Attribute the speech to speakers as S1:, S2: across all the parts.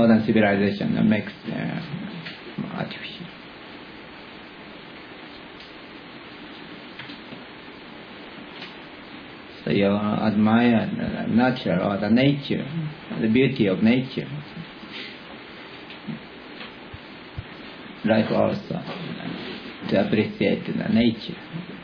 S1: modern civilization makes artificial. So you admire the nature or the nature, the beauty of nature. Life also to appreciate the nature.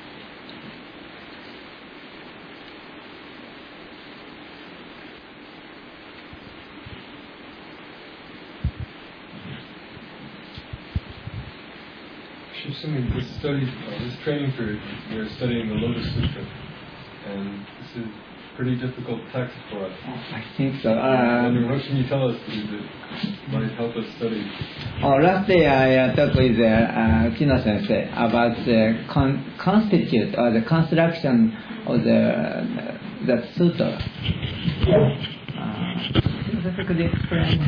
S2: Assuming this study, this training period, we're studying the Lotus Sutra, and this is a pretty difficult text for us.
S1: I think so.
S2: What can you tell us that might help us study?
S1: Last day I talked with Kino Sensei about the constitute or the construction of the sutra. Could you explain?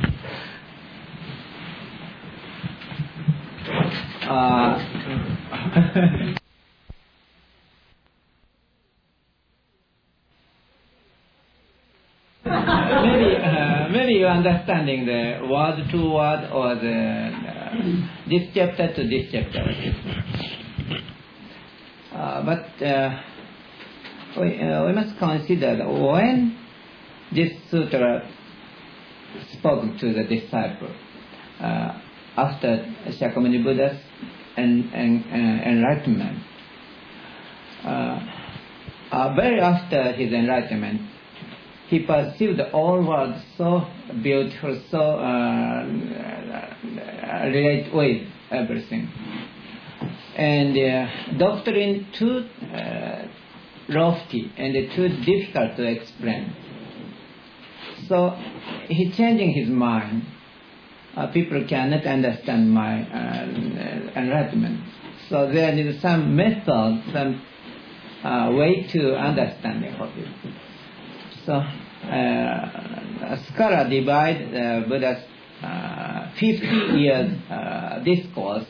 S1: Maybe you understanding the word to word or this chapter to this chapter. But we must consider that when this sutra spoke to the disciple after Shakyamuni Buddha's enlightenment, very after his enlightenment, he perceived all world so beautiful, so relate with everything. And doctrine too lofty and too difficult to explain. So he changing his mind. People cannot understand my enlightenment. So there is some method, some way to understanding of it. So, scholar divide Buddha's 50 years discourse.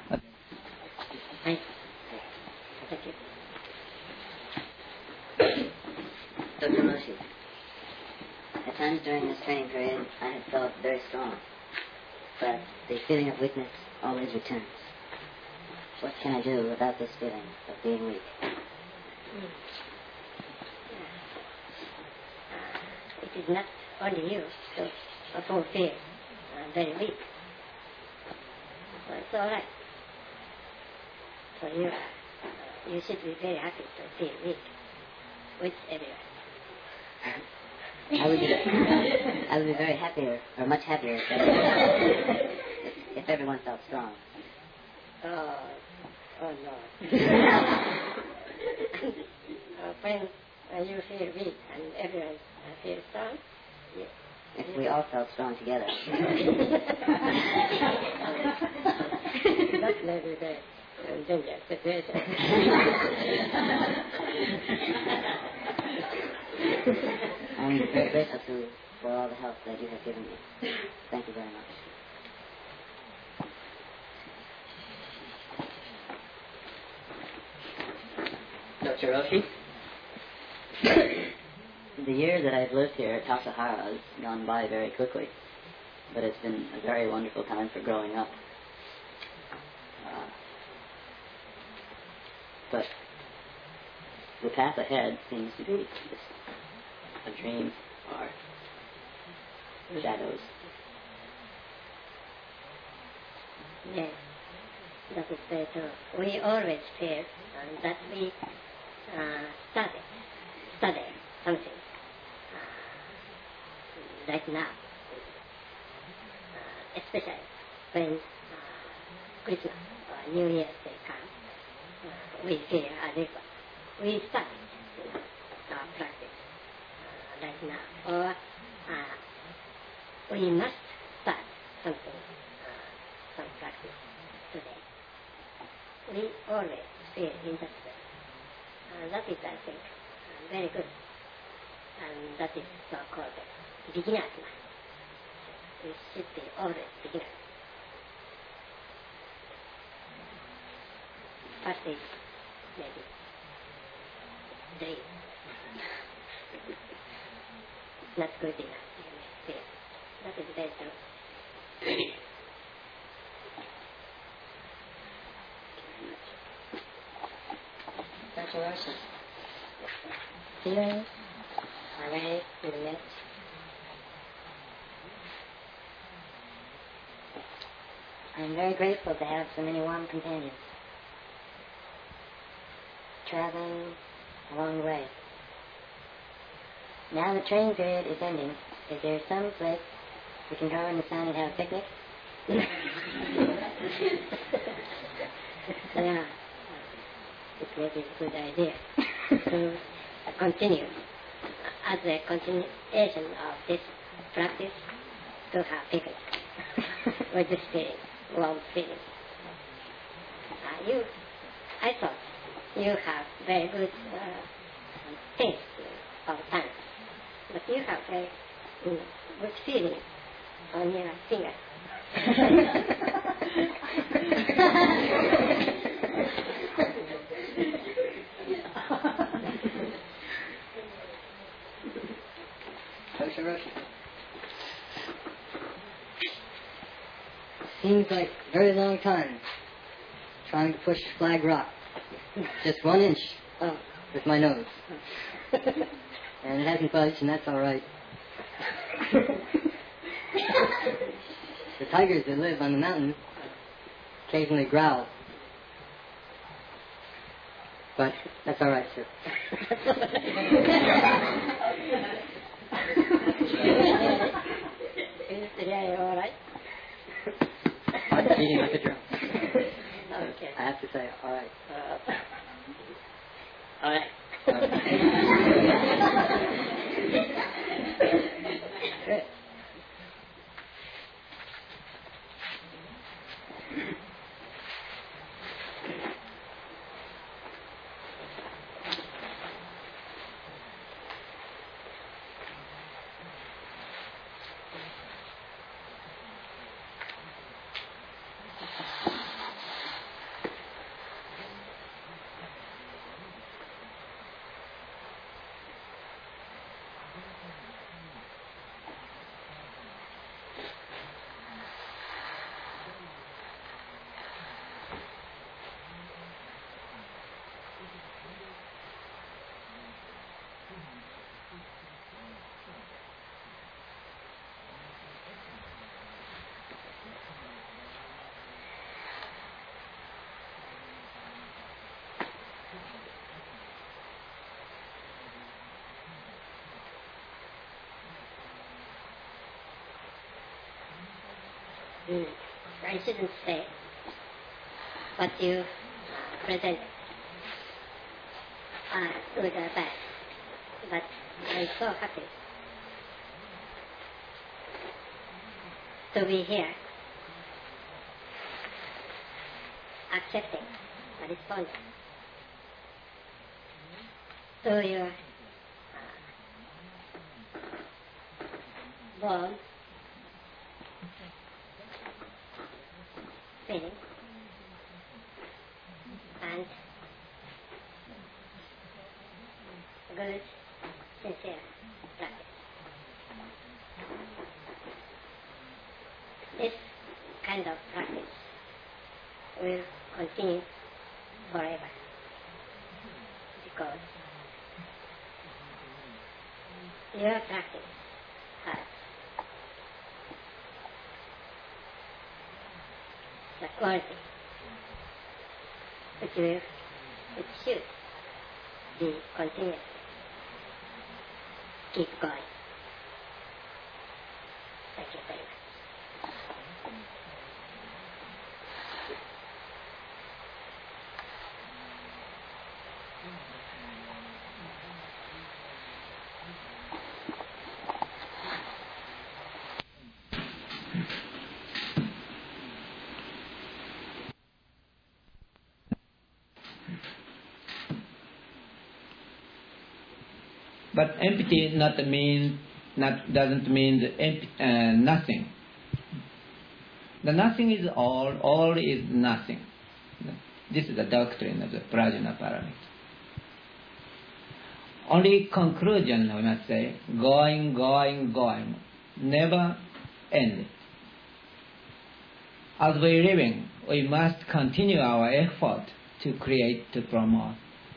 S3: Dr. Roshi, at times during this training period, I have felt very strong, but the feeling of weakness always returns. What can I do about this feeling of being weak?
S4: It is not only you who feel very weak. So it's all right. For you, you should be very happy to feel weak with everyone.
S3: I would be very happier, or much happier, if everyone felt strong.
S4: Oh no. When you feel weak and everyone feels strong,
S3: if we all felt strong together.
S4: That may be the dangerous situation.
S3: I'm very grateful for all the help that you have given me. Thank you very much. Dr. Roshi, the year that I've lived here at Tassajara has gone by very quickly, but it's been a very wonderful time for growing up. But the path ahead seems to be just a dream or shadows.
S4: Yes, that is very true. We always feel that we study something right now, especially when Christmas or New Year's Day comes. We feel as if we start our practice right now, or we must start something, some practice today. We always feel in that way. That is, I think, very good. And that is so-called beginner's mind. We should be always beginners. First is maybe dream. It's not good enough, you may feel. That is very true.
S3: Controversial. Feelings are very in the midst. I am very grateful to have so many warm companions. Traveling a long way. Now the training period is ending. Is there some place we can go in the sun and have a picnic?
S4: Yeah. It is a good idea to continue as a continuation of this practice to have picnic with the spirit, warm spirit. I thought you have very good taste of tongue, but you have very good feeling on your finger.
S3: Seems like a very long time trying to push Flag Rock. Just 1 inch with my nose. And it hasn't budged, and that's all right. The tigers that live on the mountain occasionally growl. But that's all right, sir.
S4: Is today all right?
S3: I'm beating like a drum.
S4: Okay.
S3: I have to say, all right.
S4: All right.
S3: Good.
S4: I shouldn't say what you present good or bad, but I'm so happy to be here, accepting, responding to your born feeling and good, sincere practice. This kind of practice will continue forever because your practice has the quality which should be continuous. Keep going. Thank you very much.
S1: But empty doesn't mean the nothing. The nothing is all is nothing. This is the doctrine of the Prajnaparamita. Only conclusion, we must say, going. Never end. As we're living, we must continue our effort to create, to promote.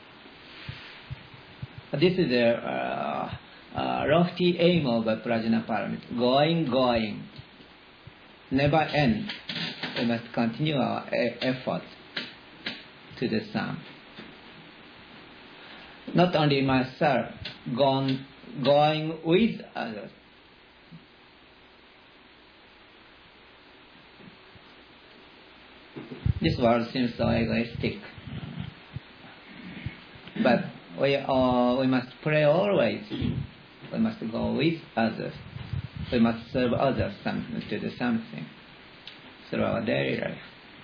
S1: This is the lofty aim of Prajnaparamita. Going, never end. We must continue our effort to the sum. Not only myself, going with others. This world seems so egoistic. But we must pray always. We must go with others. We must serve others to do something through our daily life.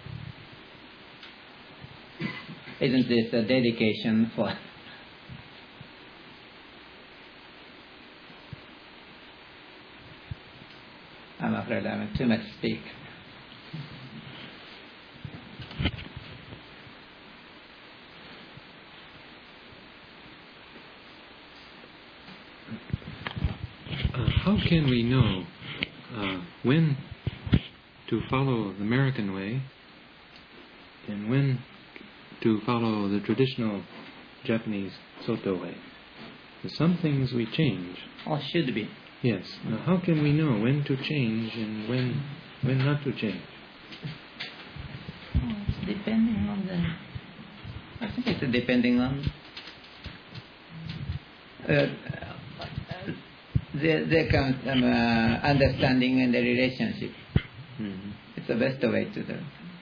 S1: Isn't this a dedication for... I'm afraid I'm too much speak.
S5: How can we know when to follow the American way and when to follow the traditional Japanese Soto way? Some things we change.
S1: Or should be.
S5: Yes. Now, how can we know when to change and when not to change?
S1: It's depending on the... I think it's depending on... There comes understanding and the relationship.
S5: Mm-hmm.
S1: It's the best way to do.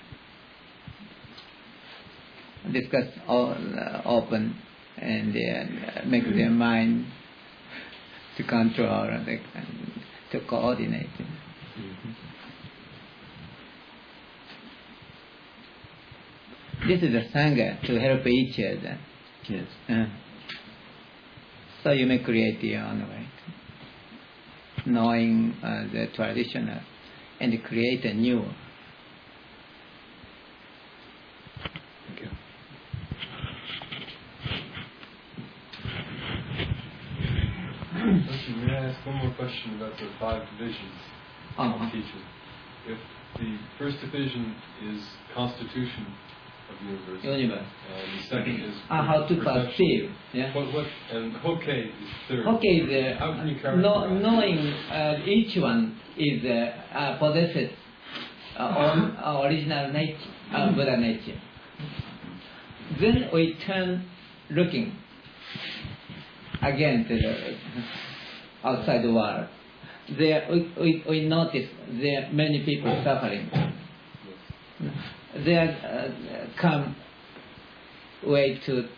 S1: Discuss open and make their mind to control and to coordinate.
S5: Mm-hmm.
S1: This is a sangha to help each other.
S5: Yes.
S1: So you may create your own way, knowing the traditional and create a new.
S5: Thank you.
S2: May I ask one more question about the 5 divisions of teaching? If the first division is constitution of the universe, and the second is
S1: how to perceive. Yeah.
S2: What and Hokke is third.
S1: Hokke is
S2: how can you characterize
S1: knowing each one is possesses own original nature, Buddha nature. Then we turn looking again to the outside the world. There we notice there are many people suffering. There come way to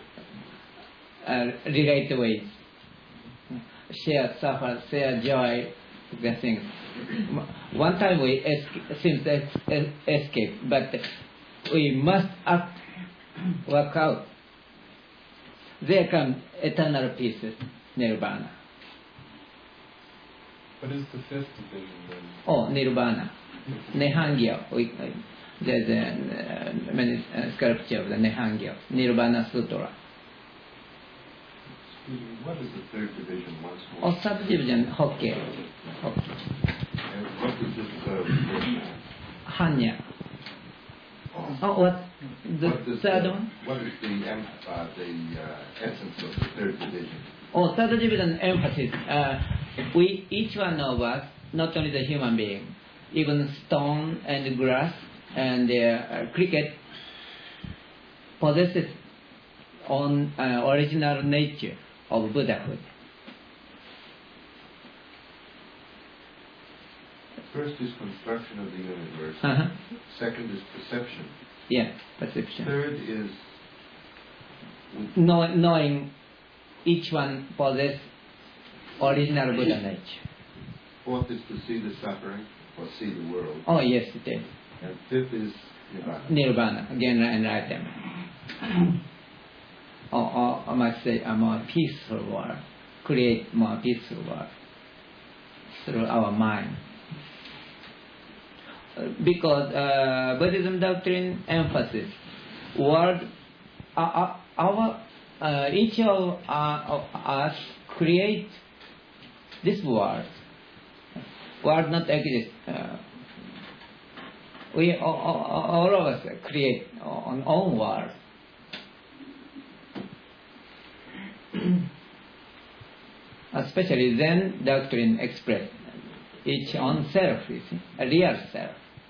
S1: relate with, share suffer, share joy, the things. One time we seem to escape, but we must work out. There come eternal peace, nirvana.
S2: What is the 5th division then?
S1: Oh, nirvana, Nihangya. There's many sculpture of the Nihangya, Nirvana Sutra.
S6: What is the 3rd division once more?
S1: Or subdivision, Hokke.
S6: And what is this
S1: Hanya. Oh, what? The third one?
S6: What is the essence of the 3rd division?
S1: Oh, third division emphasis. We, each one of us, not only the human being, even stone and grass and cricket, possesses own original nature of Buddhahood.
S6: First is construction of the universe. Second is perception.
S1: Yeah, perception.
S6: Third is
S1: knowing each one possesses original Buddha nature.
S6: Fourth is to see the suffering or see the world.
S1: Oh yes, it is.
S6: And 5th is nirvana.
S1: Nirvana, again enlightenment. Or I must say a more peaceful world. Create more peaceful world through our mind. Because Buddhism doctrine emphasis world, each of us create this world. world not exist. We all of us create our own world. Especially Zen doctrine express each own self, you see, a real self.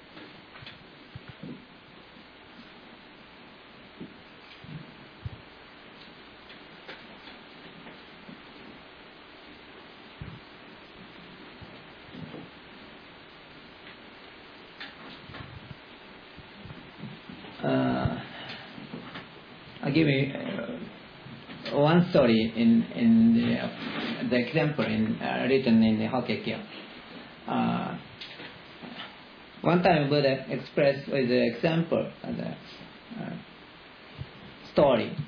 S1: I'll give you one story in the example written in the Hokkekyo. One time Buddha expressed with the example the story.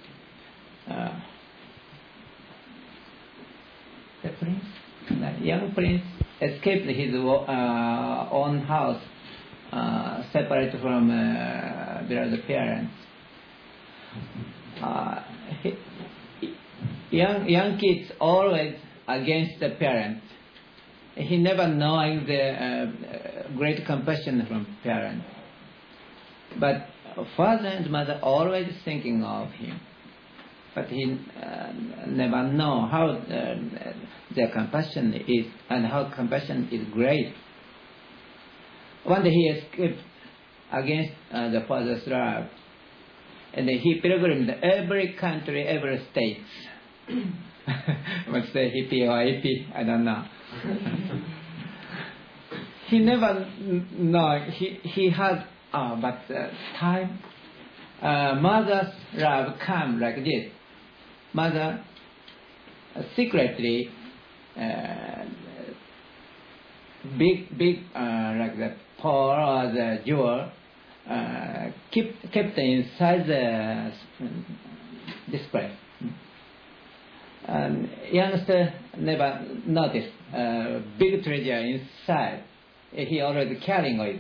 S1: The young prince escaped his own house, separated from the parents. Young kids always against the parents. He never knowing the great compassion from parents. But father and mother always thinking of him. But he never know how their compassion is and how compassion is great. One day he escaped against the father's love. And he pilgrimed every country, every state. Let's say hippie or hippie, I don't know. He never know. He had, but time, mother's love come like this. Mother secretly, big like the pearl or the jewel, kept inside the display. Youngster never noticed big treasure inside. He already carrying it.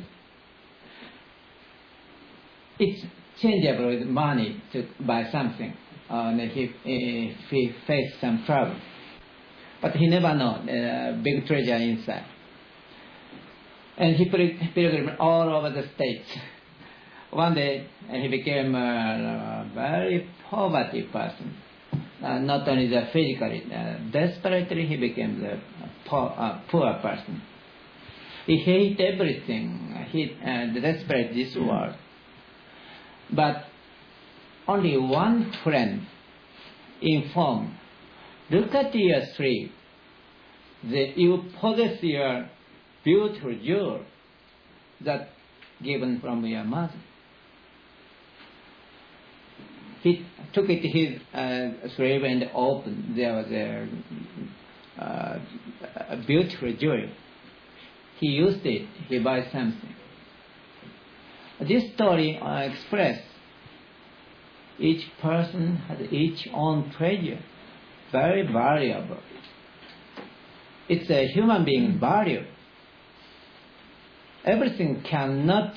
S1: It's changeable with money to buy something. If he faced some trouble, but he never know big treasure inside. And he pilgrimed all over the states. One day he became a very poverty person. Not only the physically, desperately he became the poor person. He hated everything. He desperate this world. But only one friend informed, look at your tree. You possess your beautiful jewel that given from your mother. He took it to his slave and opened. There was a beautiful jewel. He used it. He buy something. This story express each person has its own treasure, very valuable. It's a human being value. Everything cannot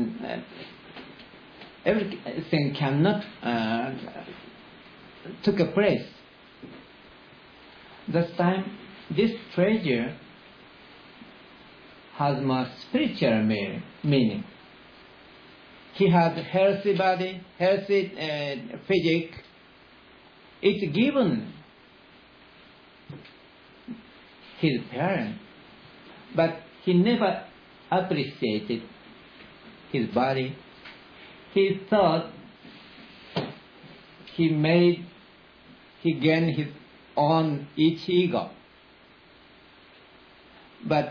S1: took a place. This time, this treasure has more spiritual meaning. He had healthy body, healthy physique. It's given his parents, but he never appreciated his body. He thought he gained his own each ego. But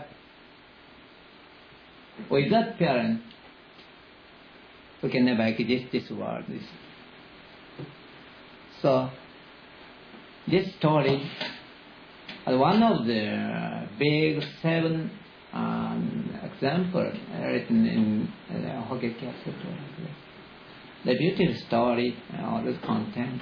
S1: without parents, we can never exist this world. So, this story is one of the big 7 examples written in Hokkekyo Sutra. The beautiful story, all this content.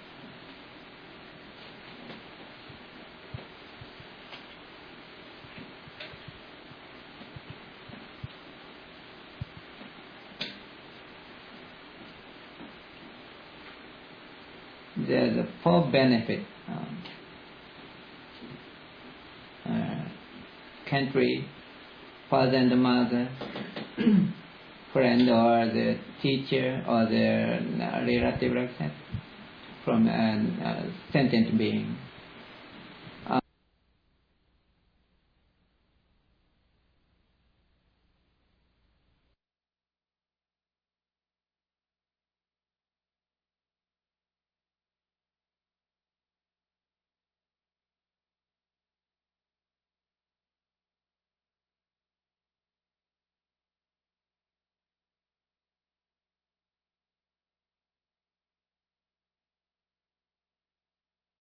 S1: There's a 4 benefit. country, father and mother, friend or the teacher or the relative like that, from a sentient being.